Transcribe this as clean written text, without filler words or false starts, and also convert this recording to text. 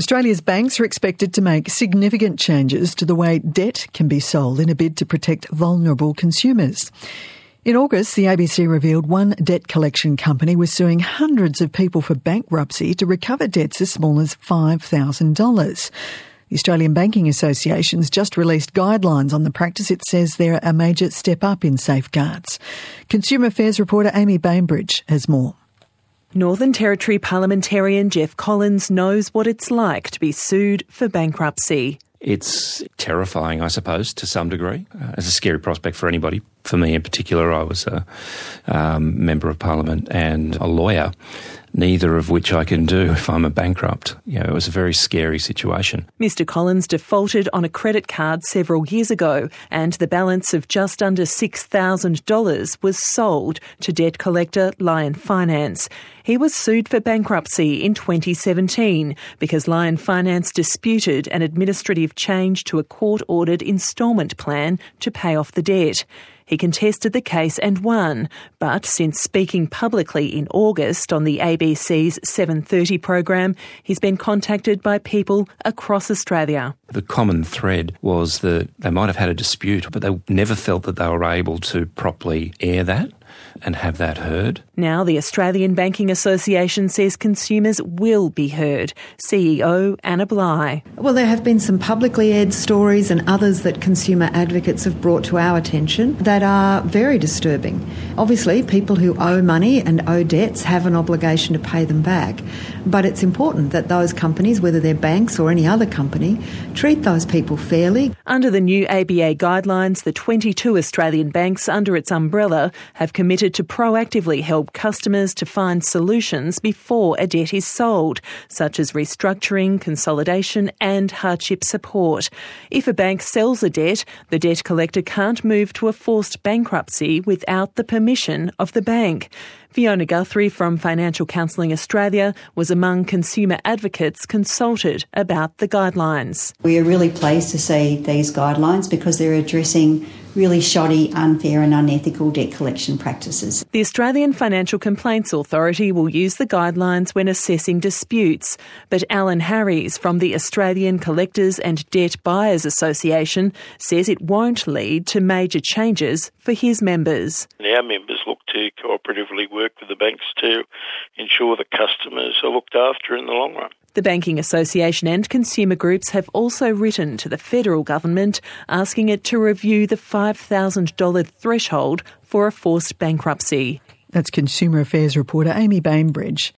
Australia's banks are expected to make significant changes to the way debt can be sold in a bid to protect vulnerable consumers. In August, the ABC revealed one debt collection company was suing hundreds of people for bankruptcy to recover debts as small as $5,000. The Australian Banking Association's just released guidelines on the practice. It says they're a major step up in safeguards. Consumer Affairs reporter Amy Bainbridge has more. Northern Territory parliamentarian Jeff Collins knows what it's like to be sued for bankruptcy. It's terrifying, I suppose, to some degree. It's a scary prospect for anybody. For me in particular, I was a member of parliament and a lawyer, neither of which I can do if I'm a bankrupt. It was a very scary situation. Mr Collins defaulted on a credit card several years ago, and the balance of just under $6,000 was sold to debt collector Lion Finance. He was sued for bankruptcy in 2017 because Lion Finance disputed an administrative change to a court-ordered instalment plan to pay off the debt. He contested the case and won, but since speaking publicly in August on the ABC's 7:30 program, he's been contacted by people across Australia. The common thread was that they might have had a dispute, but they never felt that they were able to properly air that and have that heard. Now the Australian Banking Association says consumers will be heard. CEO Anna Bligh. Well, there have been some publicly aired stories and others that consumer advocates have brought to our attention that are very disturbing. Obviously, people who owe money and owe debts have an obligation to pay them back. But it's important that those companies, whether they're banks or any other company, treat those people fairly. Under the new ABA guidelines, the 22 Australian banks under its umbrella have committed to proactively help customers to find solutions before a debt is sold, such as restructuring, consolidation and hardship support. If a bank sells a debt, the debt collector can't move to a forced bankruptcy without the permission of the bank. Fiona Guthrie from Financial Counselling Australia was among consumer advocates consulted about the guidelines. We are really pleased to see these guidelines because they're addressing really shoddy, unfair and unethical debt collection practices. The Australian Financial Complaints Authority will use the guidelines when assessing disputes, but Alan Harries from the Australian Collectors and Debt Buyers Association says it won't lead to major changes for his members. Our members look to cooperatively work with the banks to ensure that customers are looked after in the long run. The Banking Association and consumer groups have also written to the federal government asking it to review the $5,000 threshold for a forced bankruptcy. That's Consumer Affairs reporter Amy Bainbridge.